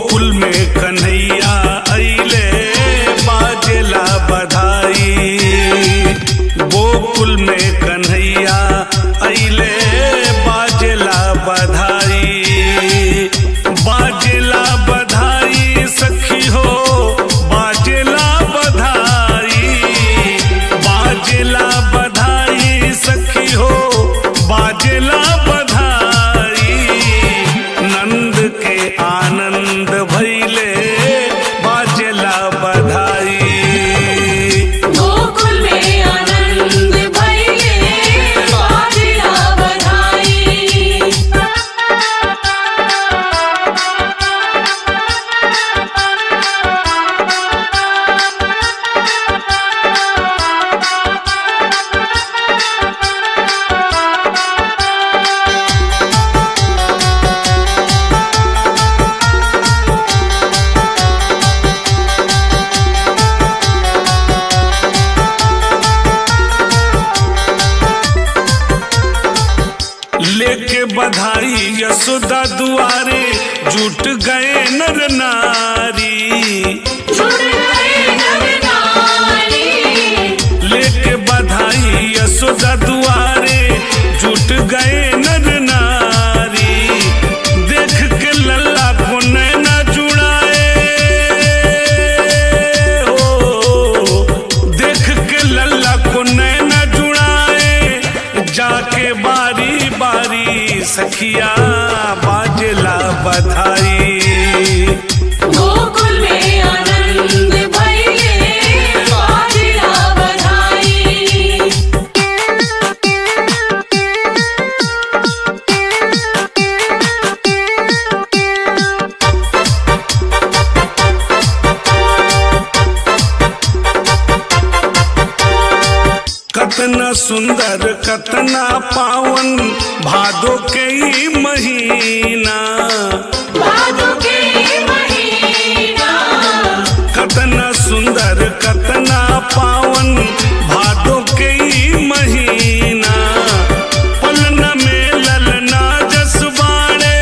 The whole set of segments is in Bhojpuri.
गोकुल में कन्हैया अइले बाजेला बधाई। गोकुल में कन्हैया अइले बाजेला बधाई। बाजेला बधाई सखी हो बाजेला बधाई। बाजेला बधाई सखी हो बाजेला बधाई। नंद के आनंद भइले बाजेला बधाई। गोकुल में आनंद भइले बाजेला बधाई। लेके बधाई यशोदा दुआरे जुट गए नर नारी। जुट गए नर नारी। लेके बधाई यशोदा दुआरे जुट गए नर नारी। देख के लल्ला को नैना जुड़ाए हो। देख के लल्ला को नैना जुड़ाए। जाके बारी बारी सखिया बाजेला बधाई। गोकुल में आनंद भइले बाजेला बधाई। कतना सुंदर कतना पावन भादो के ई महीना। भादो के महीना। कतना सुंदर कतना पावन भादो के ई महीना। पलना में ललना जसबाड़े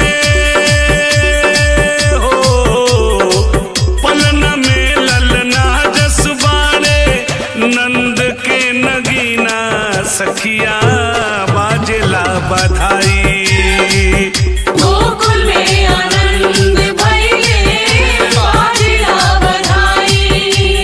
हो। पलना में ललना जसबाड़े। नंद के नगीना सखिया बाजेला बधाई। गोकुल में आनंद भइले बाजेला बधाई।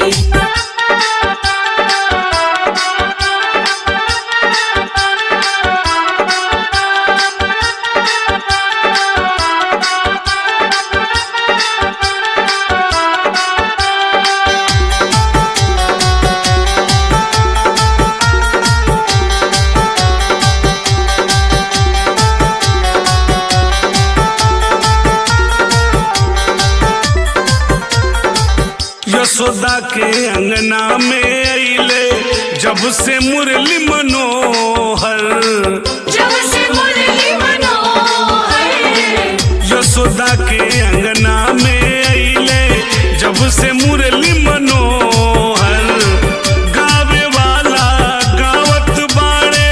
यशोदा के अंगना में अइले जब से मुरली मनोहर। जब से मुरली मनोहर। यशोदा के अंगना में अइले जब से मुरली मनोहर। गावे वाला गावत बाड़े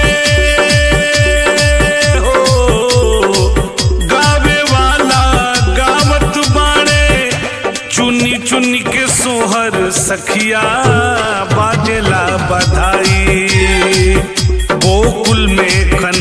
हो। गावे वाला गावत बाड़े। चुनी चुनी के सोहर सखिया बाजेला बधाई। गोकुल में